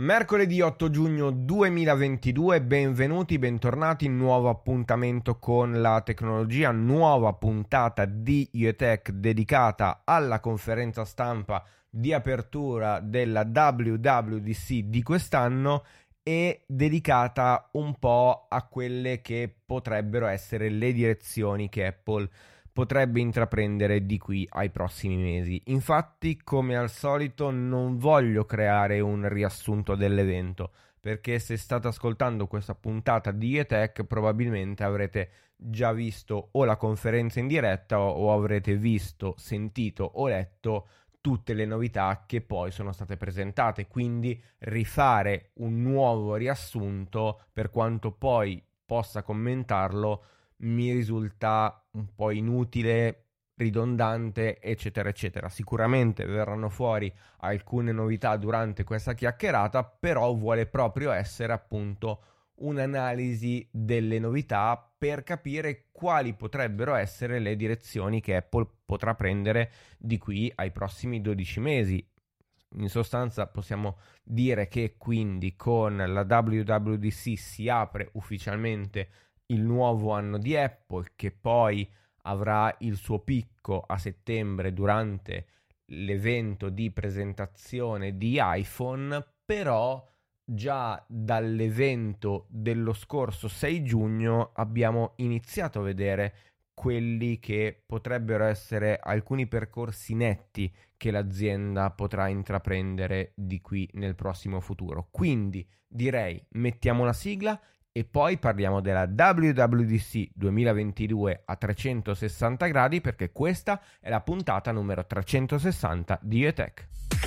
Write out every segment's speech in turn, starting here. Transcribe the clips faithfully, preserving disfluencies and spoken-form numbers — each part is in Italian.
Mercoledì otto giugno duemilaventidue, benvenuti, bentornati, nuovo appuntamento con la tecnologia, nuova puntata di IoTech dedicata alla conferenza stampa di apertura della W W D C di quest'anno e dedicata un po' a quelle che potrebbero essere le direzioni che Apple potrebbe intraprendere di qui ai prossimi mesi. Infatti, come al solito, non voglio creare un riassunto dell'evento, perché se state ascoltando questa puntata di IoTech probabilmente avrete già visto o la conferenza in diretta o avrete visto, sentito o letto tutte le novità che poi sono state presentate, quindi rifare un nuovo riassunto, per quanto poi possa commentarlo, mi risulta un po' inutile, ridondante, eccetera, eccetera. Sicuramente verranno fuori alcune novità durante questa chiacchierata, però vuole proprio essere appunto un'analisi delle novità per capire quali potrebbero essere le direzioni che Apple potrà prendere di qui ai prossimi dodici mesi. In sostanza possiamo dire che quindi con la W W D C si apre ufficialmente il nuovo anno di Apple, che poi avrà il suo picco a settembre durante l'evento di presentazione di iPhone, però già dall'evento dello scorso sei giugno abbiamo iniziato a vedere quelli che potrebbero essere alcuni percorsi netti che l'azienda potrà intraprendere di qui nel prossimo futuro. Quindi direi mettiamo la sigla e poi parliamo della W W D C duemilaventidue a trecentosessanta gradi, perché questa è la puntata numero trecentosessanta di IoTech.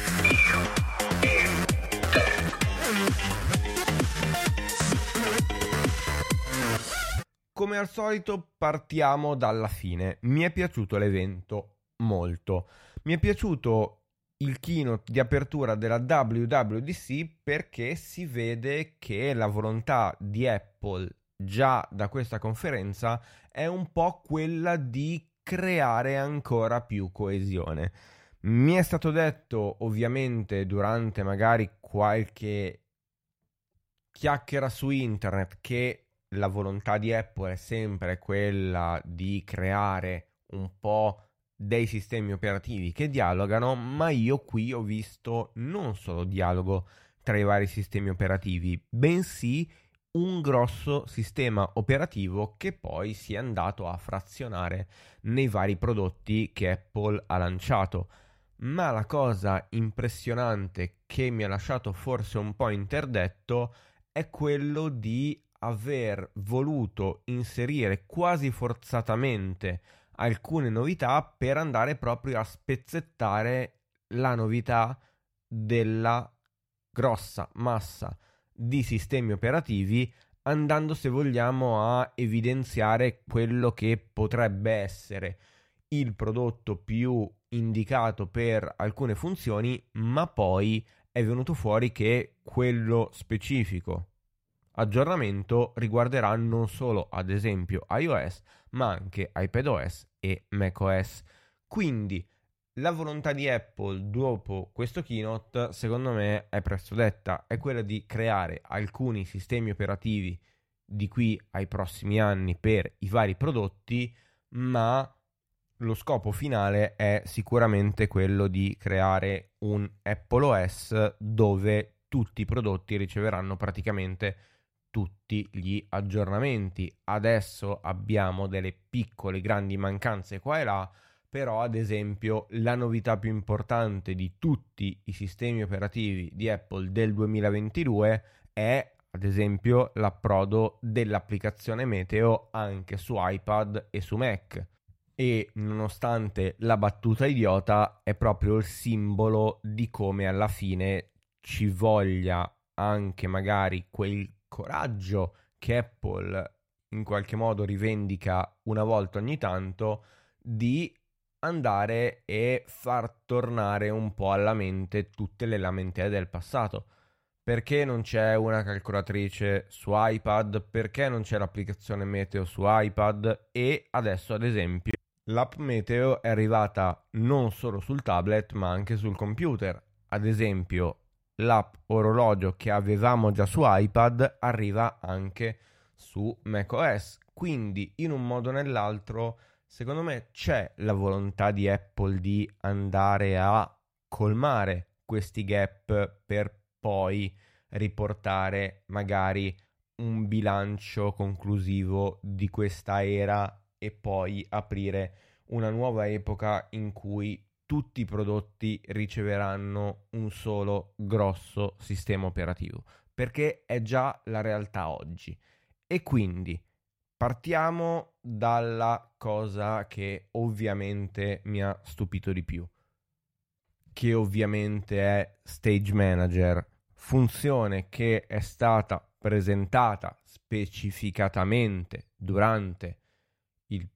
Come al solito partiamo dalla fine. Mi è piaciuto l'evento molto. Mi è piaciuto il keynote di apertura della W W D C perché si vede che la volontà di Apple già da questa conferenza è un po' quella di creare ancora più coesione. Mi è stato detto ovviamente durante magari qualche chiacchiera su internet che la volontà di Apple è sempre quella di creare un po' dei sistemi operativi che dialogano, ma io qui ho visto non solo dialogo tra i vari sistemi operativi, bensì un grosso sistema operativo che poi si è andato a frazionare nei vari prodotti che Apple ha lanciato. Ma la cosa impressionante che mi ha lasciato forse un po' interdetto è quello di aver voluto inserire quasi forzatamente alcune novità per andare proprio a spezzettare la novità della grossa massa di sistemi operativi, andando, se vogliamo, a evidenziare quello che potrebbe essere il prodotto più indicato per alcune funzioni, ma poi è venuto fuori che quello specifico aggiornamento riguarderà non solo ad esempio iOS, ma anche iPadOS e macOS. Quindi la volontà di Apple dopo questo keynote, secondo me, è presto detta, è quella di creare alcuni sistemi operativi di qui ai prossimi anni per i vari prodotti, ma lo scopo finale è sicuramente quello di creare un Apple O S dove tutti i prodotti riceveranno praticamente tutti gli aggiornamenti. Adesso abbiamo delle piccole grandi mancanze qua e là, però ad esempio la novità più importante di tutti i sistemi operativi di Apple del duemilaventidue è ad esempio l'approdo dell'applicazione Meteo anche su iPad e su Mac. E nonostante la battuta idiota, è proprio il simbolo di come alla fine ci voglia anche magari quel coraggio che Apple in qualche modo rivendica una volta ogni tanto, di andare e far tornare un po' alla mente tutte le lamentele del passato. Perché non c'è una calcolatrice su iPad? Perché non c'è l'applicazione Meteo su iPad? E adesso, ad esempio, l'app Meteo è arrivata non solo sul tablet ma anche sul computer. Ad esempio, l'app orologio che avevamo già su iPad arriva anche su macOS. Quindi in un modo o nell'altro, secondo me, c'è la volontà di Apple di andare a colmare questi gap per poi riportare magari un bilancio conclusivo di questa era e poi aprire una nuova epoca in cui tutti i prodotti riceveranno un solo grosso sistema operativo, perché è già la realtà oggi. E quindi partiamo dalla cosa che ovviamente mi ha stupito di più, che ovviamente è Stage Manager, funzione che è stata presentata specificatamente durante il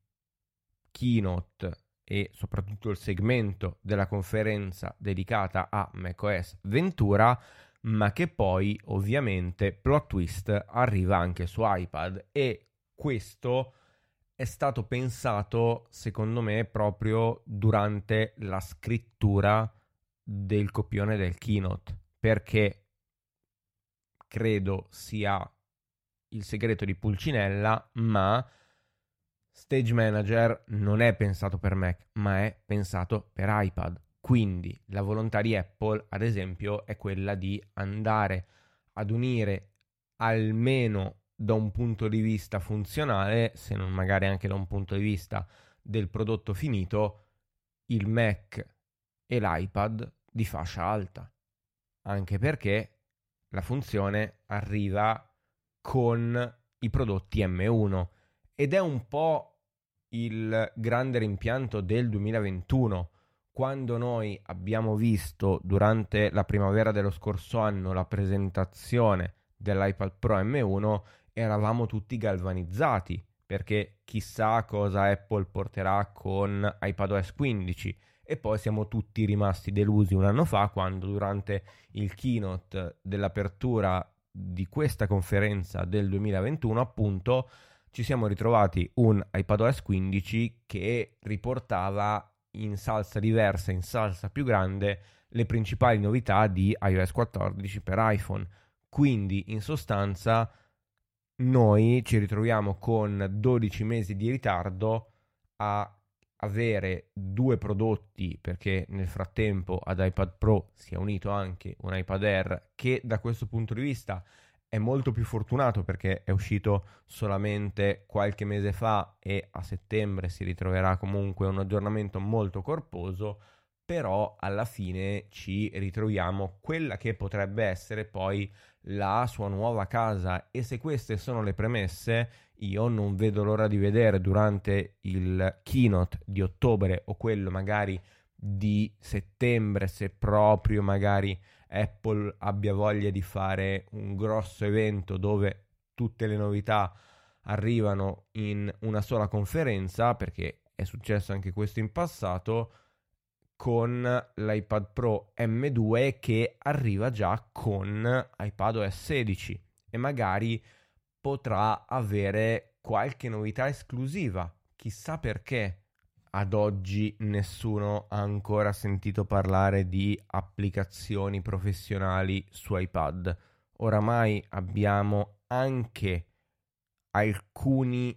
keynote e soprattutto il segmento della conferenza dedicata a macOS Ventura, ma che poi ovviamente plot twist arriva anche su iPad, e questo è stato pensato secondo me proprio durante la scrittura del copione del keynote, perché credo sia il segreto di Pulcinella, ma Stage Manager non è pensato per Mac, ma è pensato per iPad. Quindi la volontà di Apple, ad esempio, è quella di andare ad unire, almeno da un punto di vista funzionale, se non magari anche da un punto di vista del prodotto finito, il Mac e l'iPad di fascia alta. Anche perché la funzione arriva con i prodotti M uno. Ed è un po' il grande rimpianto del duemilaventuno, quando noi abbiamo visto durante la primavera dello scorso anno la presentazione dell'iPad Pro M uno, eravamo tutti galvanizzati, perché chissà cosa Apple porterà con iPadOS quindici, e poi siamo tutti rimasti delusi un anno fa, quando durante il keynote dell'apertura di questa conferenza del duemilaventuno, appunto, ci siamo ritrovati un iPadOS quindici che riportava in salsa diversa, in salsa più grande, le principali novità di iOS quattordici per iPhone. Quindi, in sostanza, noi ci ritroviamo con dodici mesi di ritardo a avere due prodotti, perché nel frattempo ad iPad Pro si è unito anche un iPad Air che da questo punto di vista è molto più fortunato, perché è uscito solamente qualche mese fa e a settembre si ritroverà comunque un aggiornamento molto corposo, però alla fine ci ritroviamo quella che potrebbe essere poi la sua nuova casa. E se queste sono le premesse, io non vedo l'ora di vedere durante il keynote di ottobre o quello magari di settembre, se proprio magari Apple abbia voglia di fare un grosso evento dove tutte le novità arrivano in una sola conferenza, perché è successo anche questo in passato, con l'iPad Pro M due che arriva già con iPadOS sedici e magari potrà avere qualche novità esclusiva, chissà perché. Ad oggi nessuno ha ancora sentito parlare di applicazioni professionali su iPad. Oramai abbiamo anche alcuni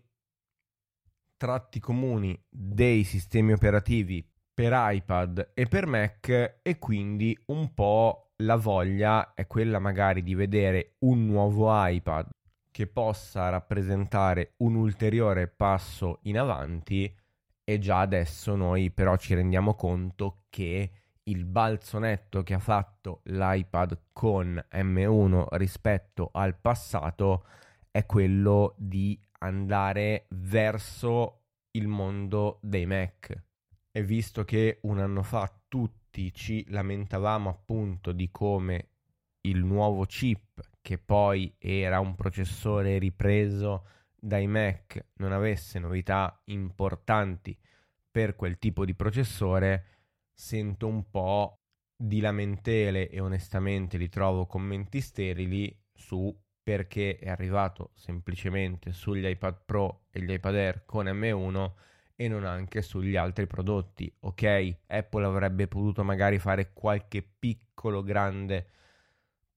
tratti comuni dei sistemi operativi per iPad e per Mac, e quindi un po' la voglia è quella magari di vedere un nuovo iPad che possa rappresentare un ulteriore passo in avanti. E già adesso noi però ci rendiamo conto che il balzo netto che ha fatto l'iPad con M uno rispetto al passato è quello di andare verso il mondo dei Mac. E visto che un anno fa tutti ci lamentavamo appunto di come il nuovo chip, che poi era un processore ripreso dai Mac, non avesse novità importanti per quel tipo di processore, sento un po' di lamentele e onestamente li trovo commenti sterili su perché è arrivato semplicemente sugli iPad Pro e gli iPad Air con M uno e non anche sugli altri prodotti. Ok, Apple avrebbe potuto magari fare qualche piccolo grande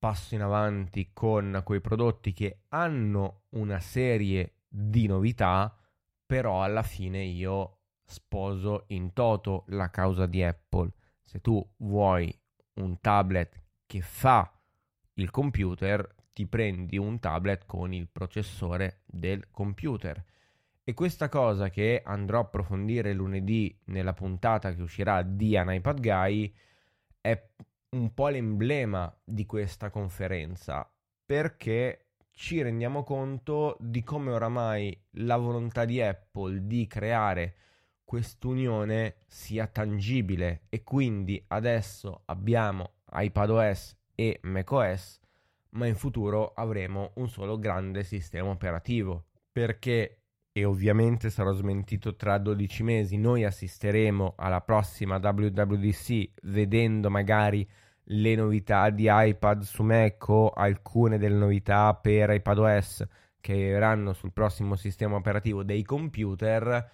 passo in avanti con quei prodotti che hanno una serie di novità, però alla fine io sposo in toto la causa di Apple. Se tu vuoi un tablet che fa il computer, ti prendi un tablet con il processore del computer. E questa cosa, che andrò a approfondire lunedì nella puntata che uscirà di An iPad Guy, è un po' l'emblema di questa conferenza, perché ci rendiamo conto di come oramai la volontà di Apple di creare quest'unione sia tangibile, e quindi adesso abbiamo iPadOS e macOS, ma in futuro avremo un solo grande sistema operativo, perché, e ovviamente sarò smentito tra dodici mesi, noi assisteremo alla prossima W W D C vedendo magari le novità di iPad su Mac o alcune delle novità per iPadOS che arriveranno sul prossimo sistema operativo dei computer,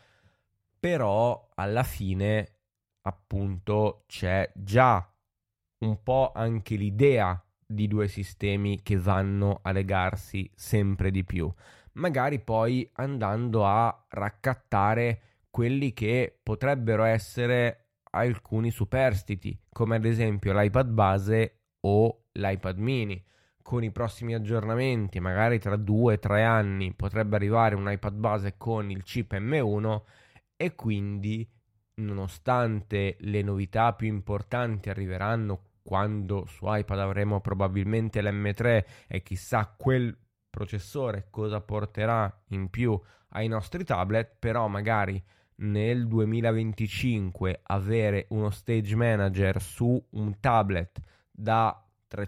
però alla fine appunto c'è già un po' anche l'idea di due sistemi che vanno a legarsi sempre di più, magari poi andando a raccattare quelli che potrebbero essere alcuni superstiti, come ad esempio l'iPad base o l'iPad mini. Con i prossimi aggiornamenti, magari tra due o tre anni, potrebbe arrivare un iPad base con il chip M uno, e quindi, nonostante le novità più importanti arriveranno quando su iPad avremo probabilmente l'M tre, e chissà quel processore cosa porterà in più ai nostri tablet, però magari nel duemilaventicinque avere uno Stage Manager su un tablet da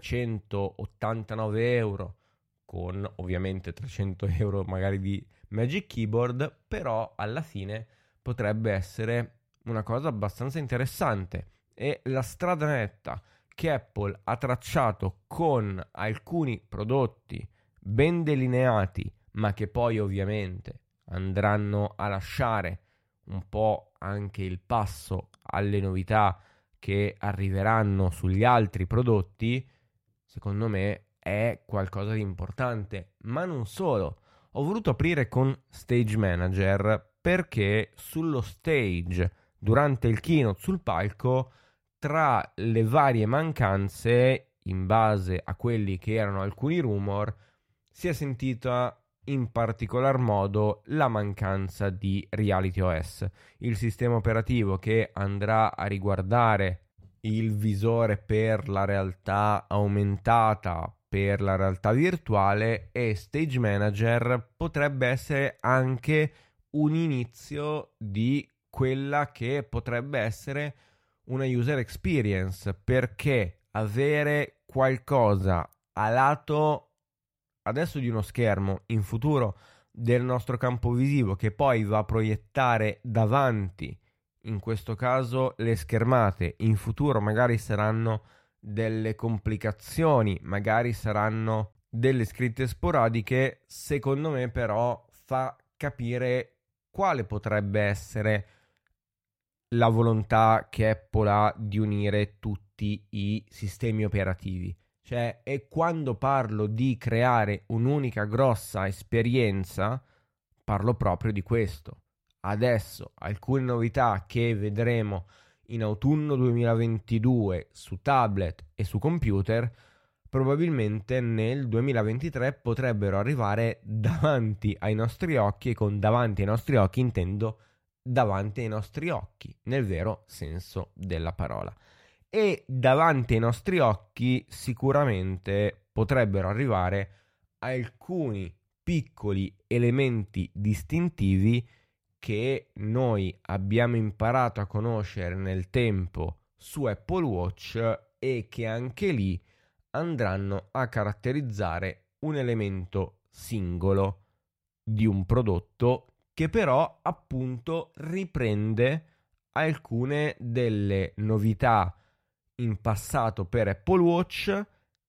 trecentottantanove euro, con ovviamente trecento euro magari di Magic Keyboard, però alla fine potrebbe essere una cosa abbastanza interessante. E la strada netta che Apple ha tracciato con alcuni prodotti ben delineati, ma che poi ovviamente andranno a lasciare un po' anche il passo alle novità che arriveranno sugli altri prodotti, secondo me è qualcosa di importante. Ma non solo, ho voluto aprire con Stage Manager perché sullo stage, durante il keynote sul palco, tra le varie mancanze, in base a quelli che erano alcuni rumor, si è sentita in particolar modo la mancanza di RealityOS, il sistema operativo che andrà a riguardare il visore per la realtà aumentata, per la realtà virtuale, e Stage Manager potrebbe essere anche un inizio di quella che potrebbe essere una user experience, perché avere qualcosa a lato adesso di uno schermo, in futuro del nostro campo visivo, che poi va a proiettare davanti, in questo caso le schermate, in futuro magari saranno delle complicazioni, magari saranno delle scritte sporadiche, secondo me però fa capire quale potrebbe essere la volontà che Apple ha di unire tutti i sistemi operativi. Cioè, e quando parlo di creare un'unica grossa esperienza, parlo proprio di questo. Adesso, alcune novità che vedremo in autunno duemilaventidue su tablet e su computer, probabilmente nel duemilaventitré potrebbero arrivare davanti ai nostri occhi, e con davanti ai nostri occhi intendo davanti ai nostri occhi, nel vero senso della parola. E davanti ai nostri occhi sicuramente potrebbero arrivare alcuni piccoli elementi distintivi che noi abbiamo imparato a conoscere nel tempo su Apple Watch, e che anche lì andranno a caratterizzare un elemento singolo di un prodotto, che però appunto riprende alcune delle novità in passato per Apple Watch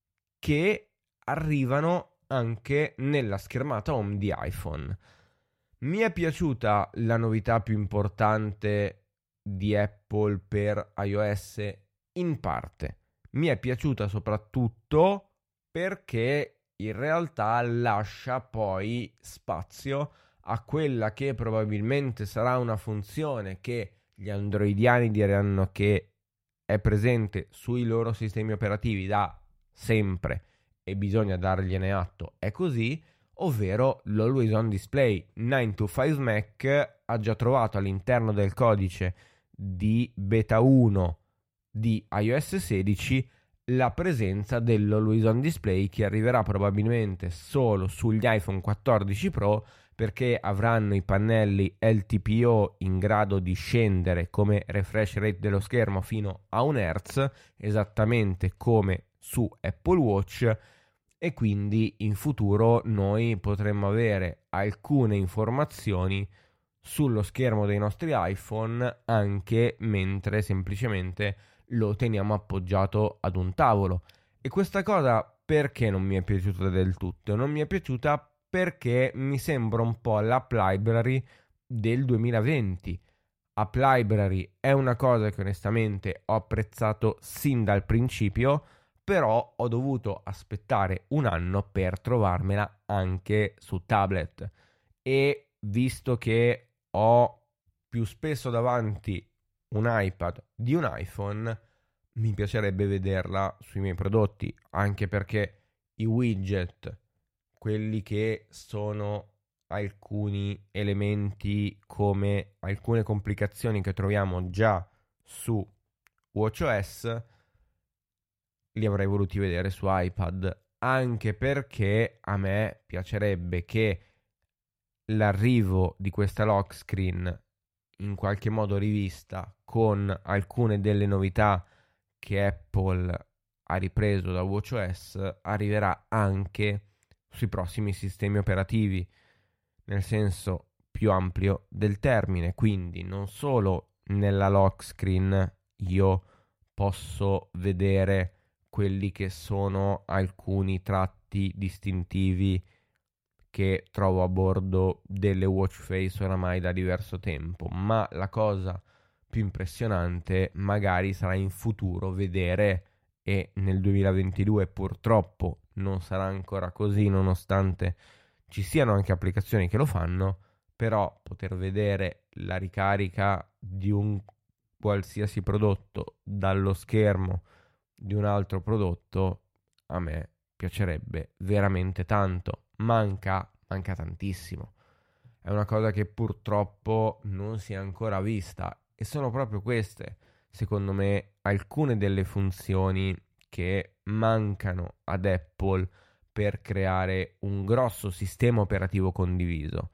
che arrivano anche nella schermata home di iPhone. Mi è piaciuta la novità più importante di Apple per iOS? In parte. Mi è piaciuta soprattutto perché in realtà lascia poi spazio a quella che probabilmente sarà una funzione che gli androidiani diranno che è presente sui loro sistemi operativi da sempre e bisogna dargliene atto, è così, ovvero l'Always On Display. nove to five Mac ha già trovato all'interno del codice di beta uno di iOS sedici la presenza dell'Always On Display, che arriverà probabilmente solo sugli iPhone quattordici Pro, perché avranno i pannelli L T P O in grado di scendere come refresh rate dello schermo fino a un hertz, esattamente come su Apple Watch, e quindi in futuro noi potremmo avere alcune informazioni sullo schermo dei nostri iPhone anche mentre semplicemente lo teniamo appoggiato ad un tavolo. E questa cosa perché non mi è piaciuta del tutto? Non mi è piaciuta perché mi sembra un po' l'App Library del duemilaventi. App Library è una cosa che onestamente ho apprezzato sin dal principio, però ho dovuto aspettare un anno per trovarmela anche su tablet, e visto che ho più spesso davanti un iPad di un iPhone, mi piacerebbe vederla sui miei prodotti, anche perché i widget, quelli che sono alcuni elementi come alcune complicazioni che troviamo già su WatchOS, li avrei voluti vedere su iPad, anche perché a me piacerebbe che l'arrivo di questa lock screen in qualche modo rivista con alcune delle novità che Apple ha ripreso da WatchOS arriverà anche sui prossimi sistemi operativi, nel senso più ampio del termine. Quindi non solo nella lock screen io posso vedere quelli che sono alcuni tratti distintivi che trovo a bordo delle watch face oramai da diverso tempo, ma la cosa più impressionante magari sarà in futuro vedere, e nel duemilaventidue purtroppo non sarà ancora così nonostante ci siano anche applicazioni che lo fanno, però poter vedere la ricarica di un qualsiasi prodotto dallo schermo di un altro prodotto a me piacerebbe veramente tanto. Manca, manca tantissimo. È una cosa che purtroppo non si è ancora vista, e sono proprio queste, secondo me, alcune delle funzioni che mancano ad Apple per creare un grosso sistema operativo condiviso.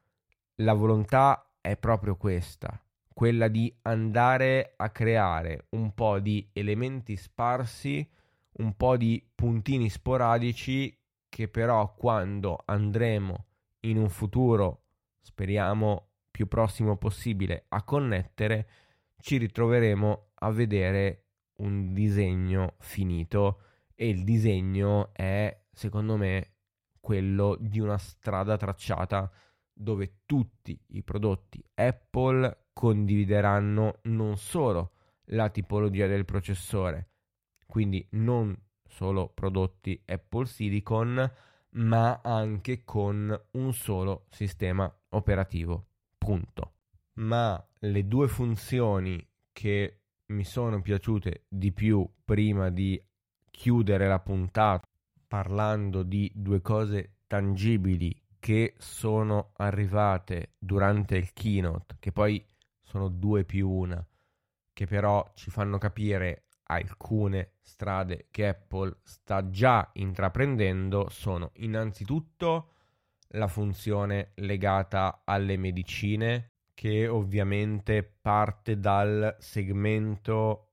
La volontà è proprio questa, quella di andare a creare un po' di elementi sparsi, un po' di puntini sporadici che però quando andremo in un futuro, speriamo più prossimo possibile, a connettere, ci ritroveremo a vedere un disegno finito, e il disegno è, secondo me, quello di una strada tracciata dove tutti i prodotti Apple condivideranno non solo la tipologia del processore, quindi non solo prodotti Apple Silicon, ma anche con un solo sistema operativo. Punto. Ma le due funzioni che mi sono piaciute di più prima di chiudere la puntata, parlando di due cose tangibili che sono arrivate durante il keynote, che poi sono due più una, che però ci fanno capire alcune strade che Apple sta già intraprendendo, sono innanzitutto la funzione legata alle medicine, che ovviamente parte dal segmento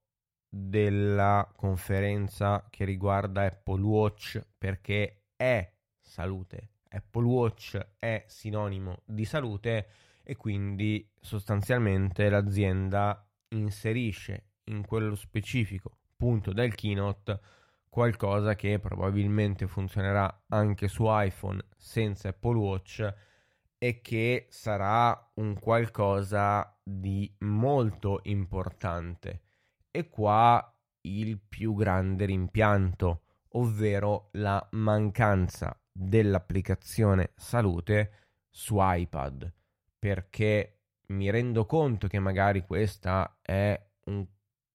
della conferenza che riguarda Apple Watch, perché è salute. Apple Watch è sinonimo di salute, e quindi sostanzialmente l'azienda inserisce in quello specifico punto del keynote qualcosa che probabilmente funzionerà anche su iPhone senza Apple Watch, e che sarà un qualcosa di molto importante. E qua il più grande rimpianto, ovvero la mancanza dell'applicazione salute su iPad, perché mi rendo conto che magari questa è un,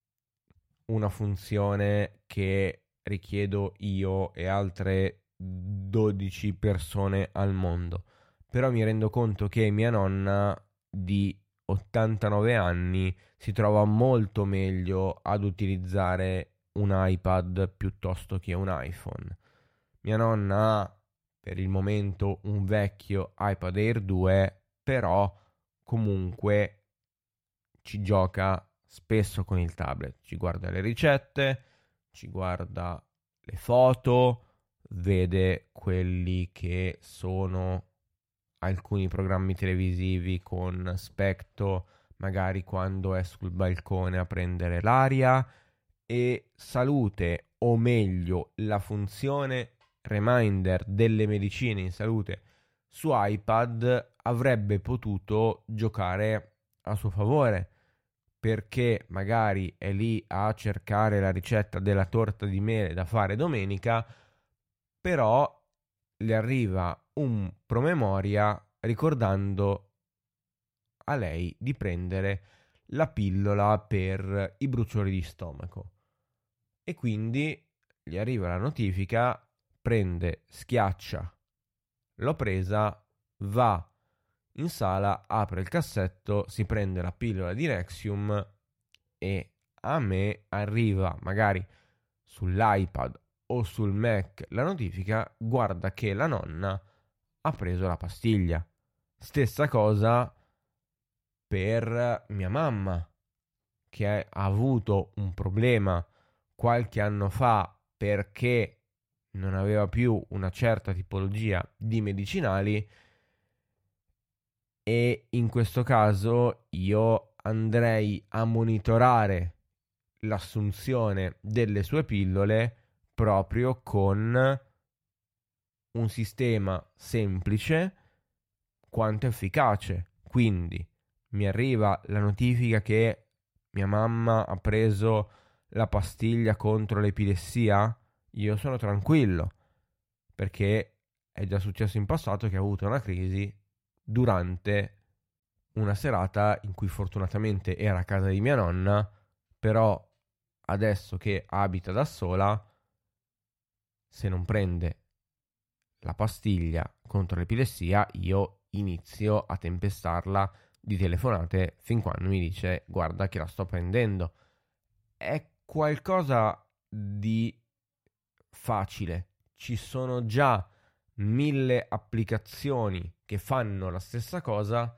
una funzione che richiedo io e altre dodici persone al mondo, però mi rendo conto che mia nonna di ottantanove anni si trova molto meglio ad utilizzare un iPad piuttosto che un iPhone. Mia nonna ha per il momento un vecchio iPad Air due, però comunque ci gioca spesso con il tablet, ci guarda le ricette, ci guarda le foto, vede quelli che sono alcuni programmi televisivi con aspetto, magari quando è sul balcone a prendere l'aria, e salute, o meglio la funzione reminder delle medicine in salute su iPad avrebbe potuto giocare a suo favore, perché magari è lì a cercare la ricetta della torta di mele da fare domenica, però le arriva un promemoria ricordando a lei di prendere la pillola per i bruciori di stomaco. E quindi gli arriva la notifica, prende, schiaccia, l'ho presa, va in sala, apre il cassetto, si prende la pillola di Nexium e a me arriva magari sull'iPad o sul Mac la notifica, guarda che la nonna ha preso la pastiglia. Stessa cosa per mia mamma, che ha avuto un problema qualche anno fa perché non aveva più una certa tipologia di medicinali, e in questo caso io andrei a monitorare l'assunzione delle sue pillole proprio con un sistema semplice quanto efficace. Quindi mi arriva la notifica che mia mamma ha preso la pastiglia contro l'epilessia, io sono tranquillo, perché è già successo in passato che ha avuto una crisi durante una serata in cui fortunatamente era a casa di mia nonna, però adesso che abita da sola, se non prende la pastiglia contro l'epilessia, io inizio a tempestarla di telefonate fin quando mi dice guarda che la sto prendendo. È qualcosa di facile, ci sono già mille applicazioni che fanno la stessa cosa,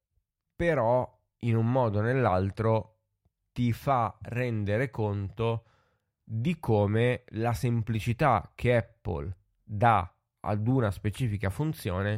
però in un modo o nell'altro ti fa rendere conto di come la semplicità che Apple dà ad una specifica funzione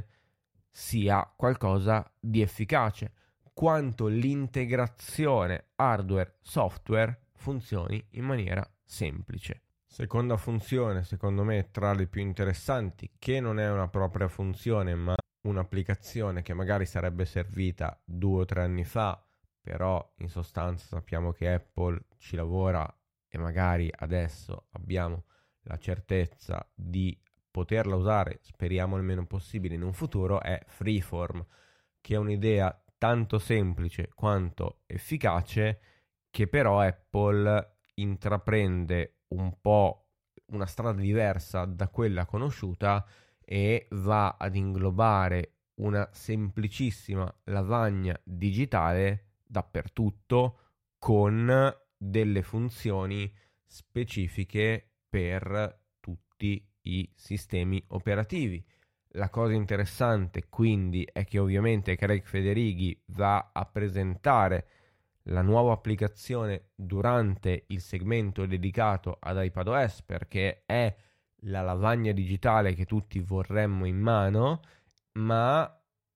sia qualcosa di efficace, quanto l'integrazione hardware-software funzioni in maniera semplice. Seconda funzione, secondo me, tra le più interessanti, che non è una propria funzione, ma un'applicazione che magari sarebbe servita due o tre anni fa, però in sostanza sappiamo che Apple ci lavora e magari adesso abbiamo la certezza di poterla usare, speriamo il meno possibile in un futuro, è Freeform, che è un'idea tanto semplice quanto efficace, che però Apple intraprende un po' una strada diversa da quella conosciuta e va ad inglobare una semplicissima lavagna digitale dappertutto con delle funzioni specifiche per tutti i sistemi operativi. La cosa interessante quindi è che ovviamente Craig Federighi va a presentare la nuova applicazione durante il segmento dedicato ad iPadOS, perché è la lavagna digitale che tutti vorremmo in mano, ma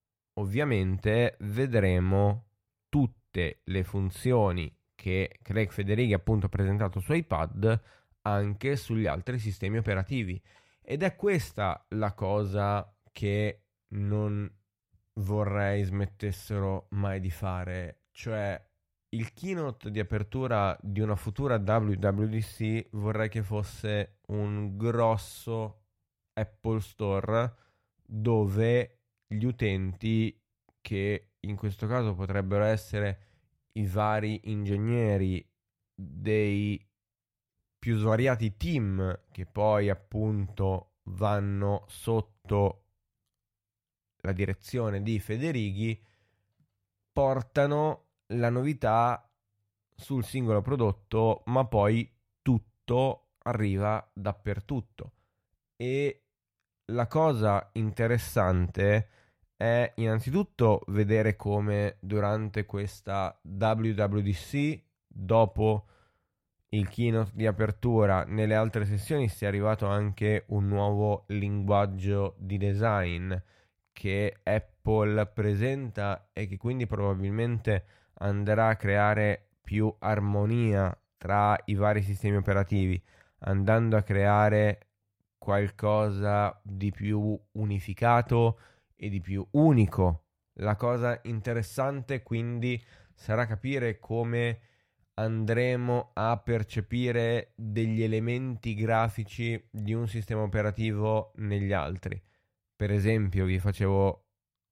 ovviamente vedremo tutte le funzioni che Craig Federighi appunto ha presentato su iPad anche sugli altri sistemi operativi. Ed è questa la cosa che non vorrei smettessero mai di fare, cioè il keynote di apertura di una futura W W D C vorrei che fosse un grosso Apple Store dove gli utenti, che in questo caso potrebbero essere i vari ingegneri dei più svariati team che poi appunto vanno sotto la direzione di Federighi, portano la novità sul singolo prodotto, ma poi tutto arriva dappertutto. E la cosa interessante è innanzitutto vedere come durante questa W W D C, dopo il keynote di apertura, nelle altre sessioni sia arrivato anche un nuovo linguaggio di design che Apple presenta e che quindi probabilmente andrà a creare più armonia tra i vari sistemi operativi, andando a creare qualcosa di più unificato e di più unico. La cosa interessante quindi sarà capire come andremo a percepire degli elementi grafici di un sistema operativo negli altri. Per esempio, vi facevo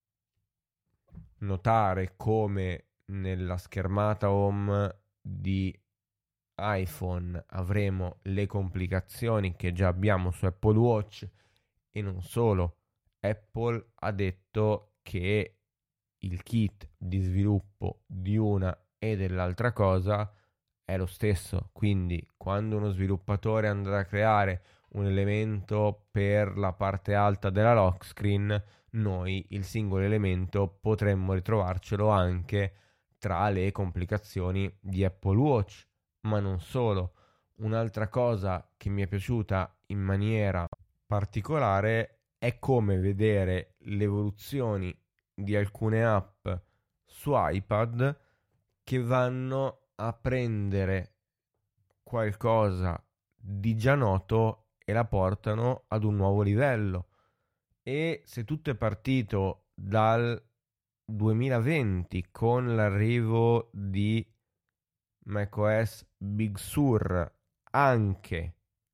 notare come nella schermata home di iPhone avremo le complicazioni che già abbiamo su Apple Watch, e non solo. Apple ha detto che il kit di sviluppo di una e dell'altra cosa è lo stesso, quindi quando uno sviluppatore andrà a creare un elemento per la parte alta della lock screen, noi il singolo elemento potremmo ritrovarcelo anche tra le complicazioni di Apple Watch. Ma non solo. Un'altra cosa che mi è piaciuta in maniera particolare è come vedere le evoluzioni di alcune app su iPad che vanno a prendere qualcosa di già noto e la portano ad un nuovo livello. E se tutto è partito dal duemilaventi con l'arrivo di macOS Big Sur, anche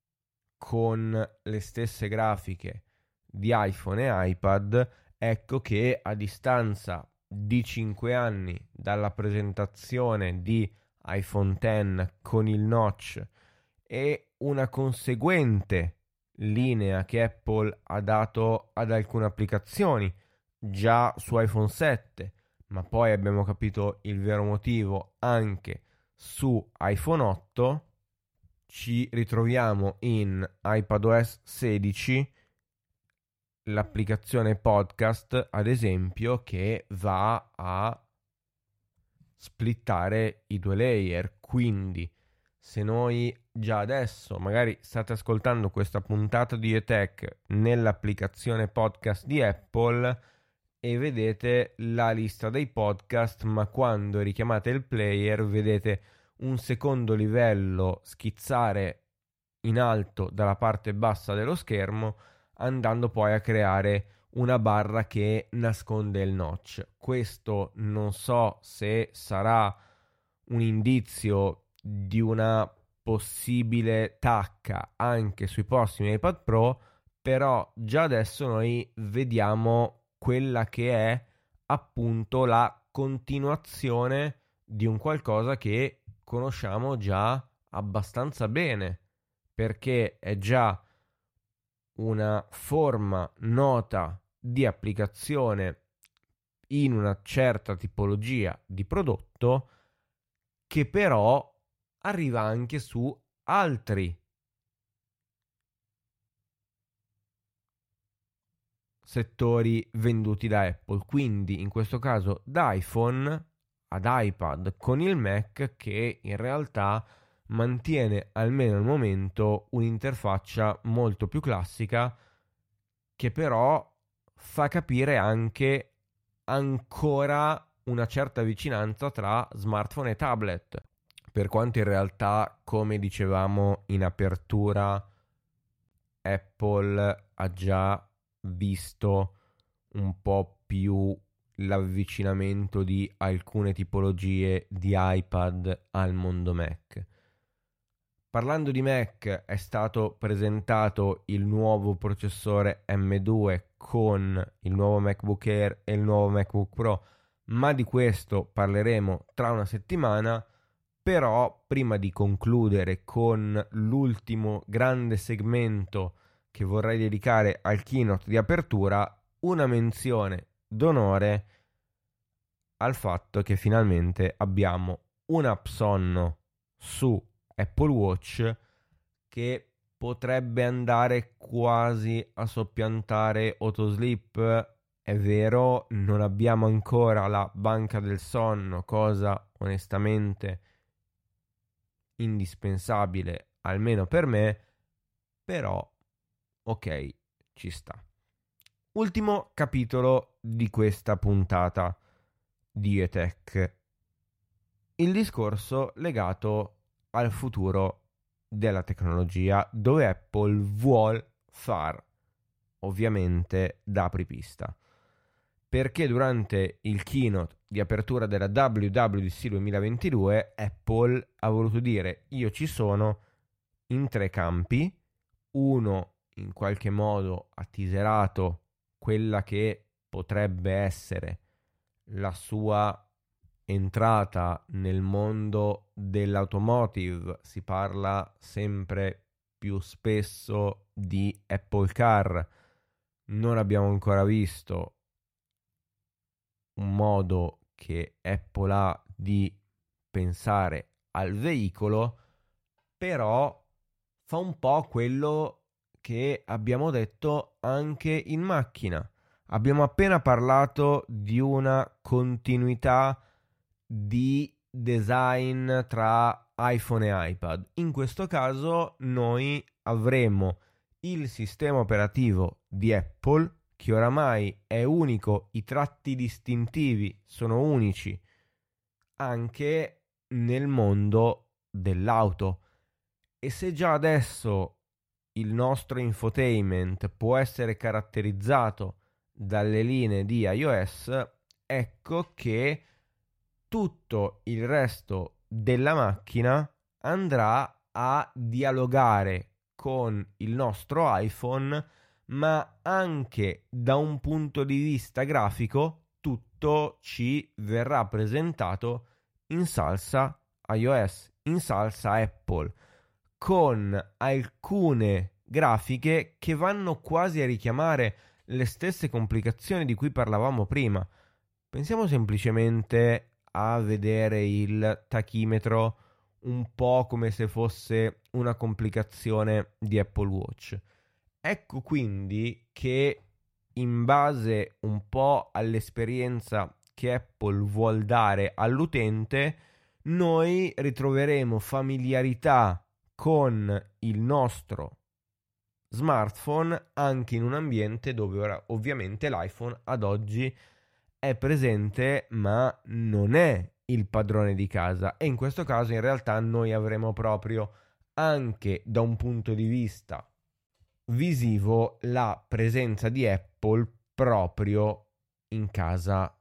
con le stesse grafiche di iPhone e iPad, ecco che a distanza di cinque anni dalla presentazione di iPhone X con il notch e una conseguente linea che Apple ha dato ad alcune applicazioni già su iPhone sette, ma poi abbiamo capito il vero motivo anche su iPhone otto, ci ritroviamo in iPadOS sedici l'applicazione podcast, ad esempio, che va a splittare i due layer. Quindi se noi già adesso magari state ascoltando questa puntata di eTech nell'applicazione podcast di Apple e vedete la lista dei podcast, ma quando richiamate il player vedete un secondo livello schizzare in alto dalla parte bassa dello schermo, andando poi a creare una barra che nasconde il notch. Questo non so se sarà un indizio di una possibile tacca anche sui prossimi iPad Pro, però già adesso noi vediamo quella che è appunto la continuazione di un qualcosa che conosciamo già abbastanza bene, perché è già una forma nota di applicazione in una certa tipologia di prodotto, che però arriva anche su altri settori venduti da Apple, quindi in questo caso da iPhone ad iPad con il Mac, che in realtà mantiene almeno al momento un'interfaccia molto più classica, che però fa capire anche ancora una certa vicinanza tra smartphone e tablet, per quanto in realtà, come dicevamo in apertura, Apple ha già visto un po' più l'avvicinamento di alcune tipologie di iPad al mondo Mac. Parlando di Mac, è stato presentato il nuovo processore M due con il nuovo MacBook Air e il nuovo MacBook Pro, ma di questo parleremo tra una settimana. Però prima di concludere con l'ultimo grande segmento che vorrei dedicare al keynote di apertura, una menzione d'onore al fatto che finalmente abbiamo un'app sonno su Apple Watch che potrebbe andare quasi a soppiantare Autosleep. È vero, non abbiamo ancora la banca del sonno, cosa onestamente indispensabile, almeno per me, però ok, ci sta. Ultimo capitolo di questa puntata di E-Tech, il discorso legato al futuro della tecnologia, dove Apple vuol far ovviamente da apripista, perché durante il keynote di apertura della W W D C duemilaventidue Apple ha voluto dire: io ci sono in tre campi. Uno, in qualche modo ha teaserato quella che potrebbe essere la sua entrata nel mondo dell'automotive. Si parla sempre più spesso di Apple Car. Non abbiamo ancora visto un modo che Apple ha di pensare al veicolo, però fa un po' quello che abbiamo detto anche in macchina. Abbiamo appena parlato di una continuità di design tra iPhone e iPad. In questo caso noi avremo il sistema operativo di Apple, che oramai è unico, i tratti distintivi sono unici anche nel mondo dell'auto. E se già adesso il nostro infotainment può essere caratterizzato dalle linee di iOS, ecco che tutto il resto della macchina andrà a dialogare con il nostro iPhone, ma anche da un punto di vista grafico tutto ci verrà presentato in salsa iOS, in salsa Apple, con alcune grafiche che vanno quasi a richiamare le stesse complicazioni di cui parlavamo prima. Pensiamo semplicemente a vedere il tachimetro un po' come se fosse una complicazione di Apple Watch. Ecco quindi che, in base un po' all'esperienza che Apple vuol dare all'utente, noi ritroveremo familiarità con il nostro smartphone anche in un ambiente dove ora ovviamente l'iPhone ad oggi è presente ma non è il padrone di casa, e in questo caso in realtà noi avremo proprio, anche da un punto di vista visivo, la presenza di Apple proprio in casa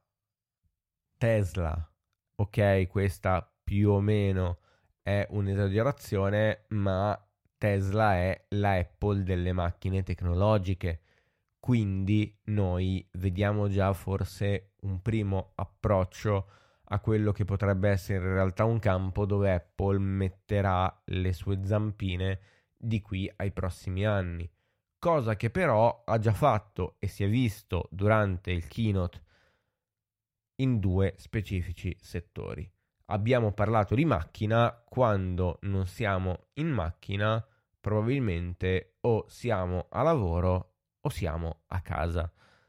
Tesla. Ok, questa più o meno è un'esagerazione, ma Tesla è la Apple delle macchine tecnologiche. Quindi noi vediamo già forse un primo approccio a quello che potrebbe essere in realtà un campo dove Apple metterà le sue zampine di qui ai prossimi anni. Cosa che però ha già fatto e si è visto durante il keynote in due specifici settori. Abbiamo parlato di macchina. Quando non siamo in macchina, probabilmente o siamo a lavoro o siamo a casa.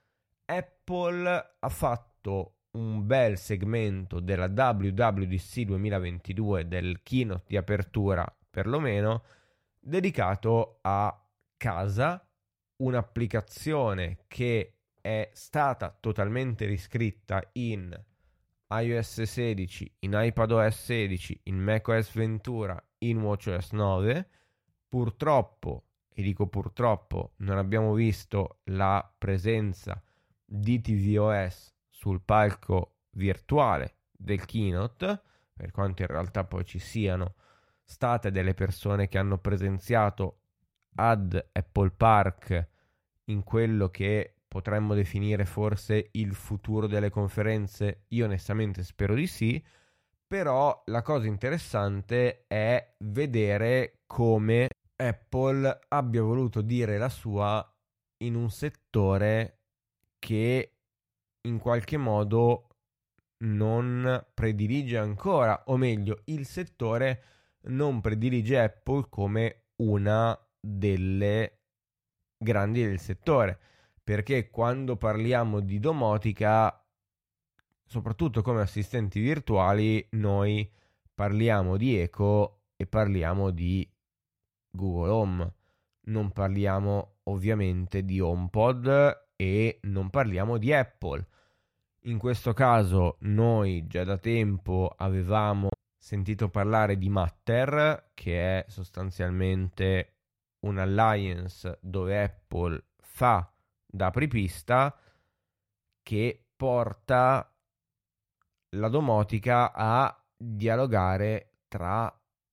Apple ha fatto un bel segmento della W W D C duemilaventidue, del keynote di apertura perlomeno, dedicato a casa, un'applicazione che è stata totalmente riscritta in iOS sedici, in iPadOS sedici, in macOS Ventura, in watchOS nove. Purtroppo, e dico purtroppo, non abbiamo visto la presenza di tvOS sul palco virtuale del keynote, per quanto in realtà poi ci siano state delle persone che hanno presenziato ad Apple Park in quello che potremmo definire forse il futuro delle conferenze. Io onestamente spero di sì, però la cosa interessante è vedere come Apple abbia voluto dire la sua in un settore che in qualche modo non predilige ancora, o meglio, il settore non predilige Apple come una delle grandi del settore, perché quando parliamo di domotica, soprattutto come assistenti virtuali, noi parliamo di Echo e parliamo di Google Home, non parliamo ovviamente di HomePod e non parliamo di Apple. In questo caso noi già da tempo avevamo sentito parlare di Matter, che è sostanzialmente un alliance dove Apple fa da apripista, che porta la domotica a dialogare tra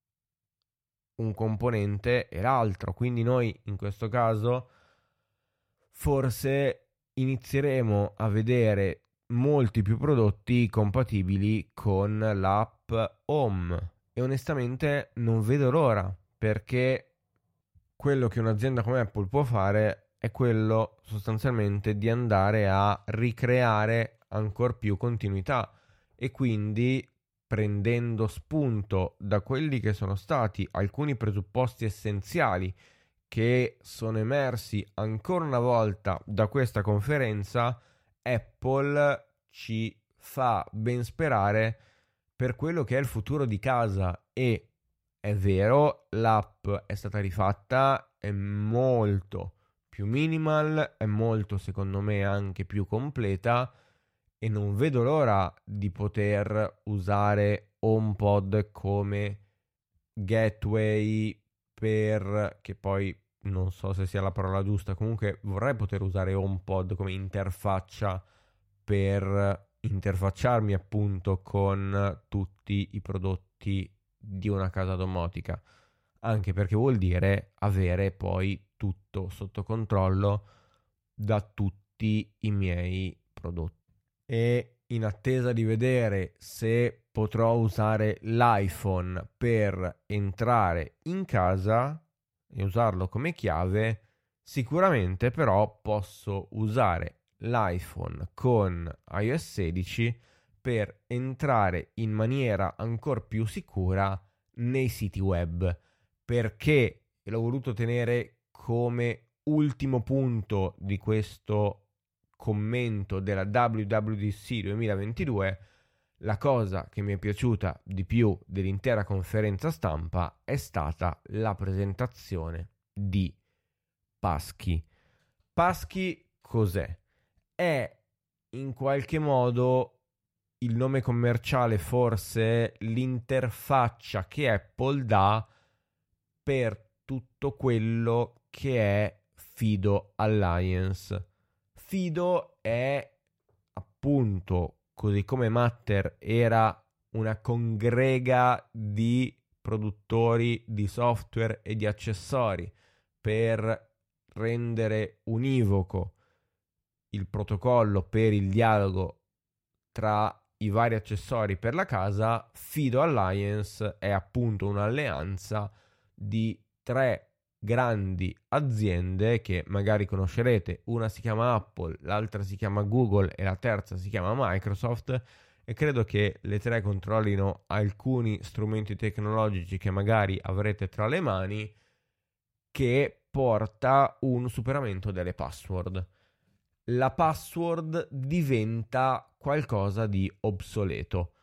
un componente e l'altro. Quindi noi in questo caso forse inizieremo a vedere molti più prodotti compatibili con l'app Home e onestamente non vedo l'ora, perché quello che un'azienda come Apple può fare è quello sostanzialmente di andare a ricreare ancor più continuità, e quindi prendendo spunto da quelli che sono stati alcuni presupposti essenziali che sono emersi ancora una volta da questa conferenza, Apple ci fa ben sperare per quello che è il futuro di casa. E è vero, l'app è stata rifatta, è molto più minimal, è molto, secondo me, anche più completa, e non vedo l'ora di poter usare HomePod come gateway per, che poi non so se sia la parola giusta, comunque vorrei poter usare HomePod come interfaccia per interfacciarmi appunto con tutti i prodotti di una casa domotica, anche perché vuol dire avere poi tutto sotto controllo da tutti i miei prodotti. E in attesa di vedere se potrò usare l'iPhone per entrare in casa e usarlo come chiave, sicuramente però posso usare l'iPhone con iOS sedici per entrare in maniera ancora più sicura nei siti web, perché l'ho voluto tenere come ultimo punto di questo commento della W W D C duemilaventidue. La cosa che mi è piaciuta di più dell'intera conferenza stampa è stata la presentazione di Passkey. Passkey cos'è? È in qualche modo il nome commerciale, forse l'interfaccia che Apple dà per tutto quello che è Fido Alliance. Fido è appunto, così come Matter era una congrega di produttori di software e di accessori per rendere univoco il protocollo per il dialogo tra i vari accessori per la casa. Fido Alliance è appunto un'alleanza di tre grandi aziende che magari conoscerete. Una si chiama Apple, l'altra si chiama Google e la terza si chiama Microsoft, e credo che le tre controllino alcuni strumenti tecnologici che magari avrete tra le mani, che porta un superamento delle password. La password diventa qualcosa di obsoleto.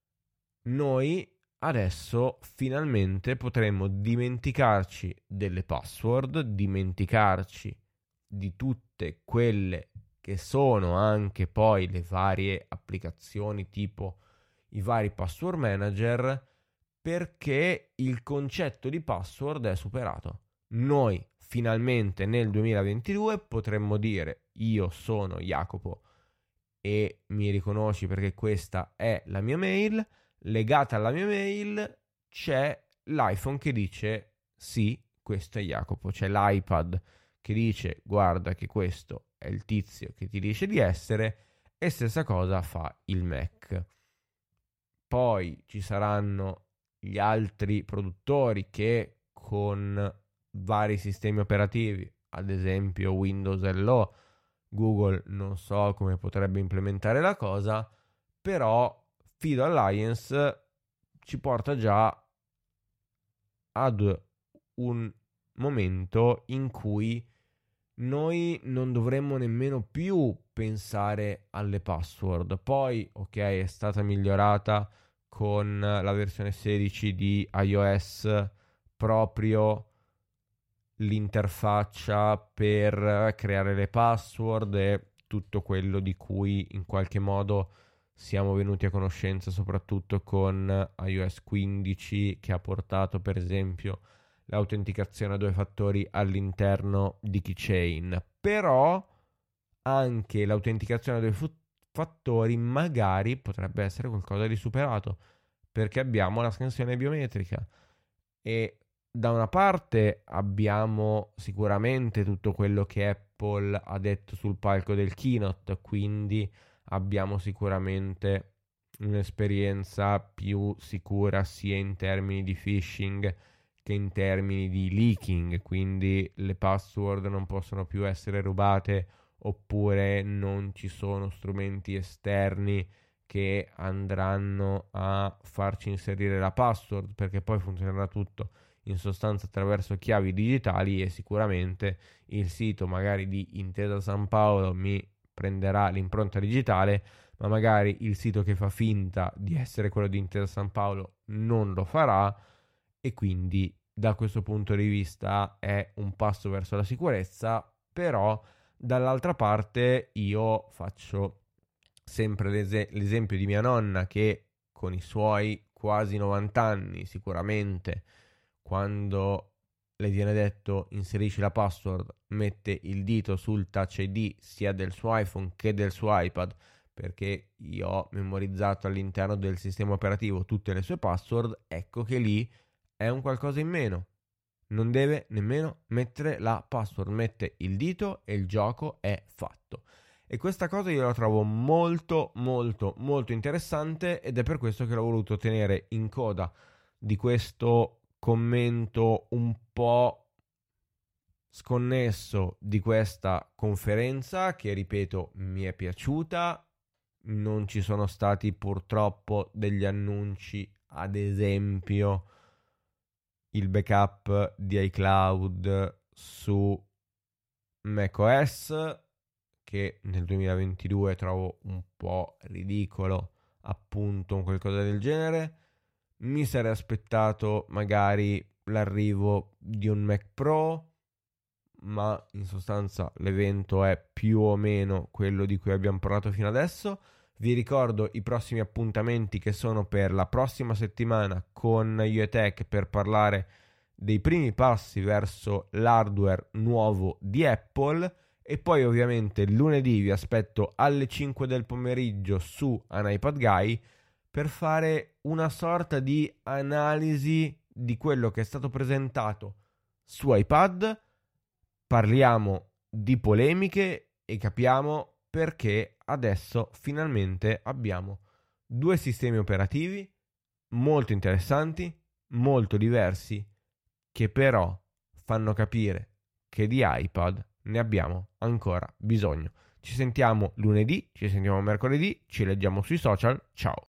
Noi adesso finalmente potremmo dimenticarci delle password, dimenticarci di tutte quelle che sono anche poi le varie applicazioni tipo i vari password manager, perché il concetto di password è superato. Noi finalmente nel duemilaventidue potremmo dire: io sono Jacopo e mi riconosci perché questa è la mia mail, legata alla mia mail c'è l'iPhone che dice sì, questo è Jacopo, c'è l'iPad che dice guarda che questo è il tizio che ti dice di essere, e stessa cosa fa il Mac. Poi ci saranno gli altri produttori che con vari sistemi operativi, ad esempio Windows L O, Google non so come potrebbe implementare la cosa, però Fido Alliance ci porta già ad un momento in cui noi non dovremmo nemmeno più pensare alle password. Poi, ok, è stata migliorata con la versione sedici di iOS proprio l'interfaccia per creare le password e tutto quello di cui in qualche modo siamo venuti a conoscenza soprattutto con iOS quindici, che ha portato per esempio l'autenticazione a due fattori all'interno di Keychain. Però anche l'autenticazione a due fu- fattori magari potrebbe essere qualcosa di superato, perché abbiamo la scansione biometrica e da una parte abbiamo sicuramente tutto quello che Apple ha detto sul palco del keynote, quindi abbiamo sicuramente un'esperienza più sicura sia in termini di phishing che in termini di leaking, quindi le password non possono più essere rubate oppure non ci sono strumenti esterni che andranno a farci inserire la password, perché poi funzionerà tutto in sostanza attraverso chiavi digitali, e sicuramente il sito magari di Intesa San Paolo mi prenderà l'impronta digitale, ma magari il sito che fa finta di essere quello di Intesa San Paolo non lo farà, e quindi da questo punto di vista è un passo verso la sicurezza. Però dall'altra parte io faccio sempre l'es- l'esempio di mia nonna, che con i suoi quasi novanta anni sicuramente, quando le viene detto inserisci la password, mette il dito sul Touch I D sia del suo iPhone che del suo iPad, perché io ho memorizzato all'interno del sistema operativo tutte le sue password. Ecco che lì è un qualcosa in meno. Non deve nemmeno mettere la password, mette il dito e il gioco è fatto. E questa cosa io la trovo molto molto molto interessante, ed è per questo che l'ho voluto tenere in coda di questo commento un po' sconnesso di questa conferenza, che ripeto mi è piaciuta. Non ci sono stati purtroppo degli annunci, ad esempio il backup di iCloud su macOS, che nel duemilaventidue trovo un po' ridicolo, appunto un qualcosa del genere. Mi sarei aspettato magari l'arrivo di un Mac Pro, ma in sostanza l'evento è più o meno quello di cui abbiamo parlato fino adesso. Vi ricordo i prossimi appuntamenti, che sono per la prossima settimana con UETech, per parlare dei primi passi verso l'hardware nuovo di Apple. E poi ovviamente lunedì vi aspetto alle cinque del pomeriggio su An iPad Guy per fare una sorta di analisi di quello che è stato presentato su iPad. Parliamo di polemiche e capiamo perché adesso finalmente abbiamo due sistemi operativi molto interessanti, molto diversi, che però fanno capire che di iPad ne abbiamo ancora bisogno. Ci sentiamo lunedì, ci sentiamo mercoledì, ci leggiamo sui social. Ciao!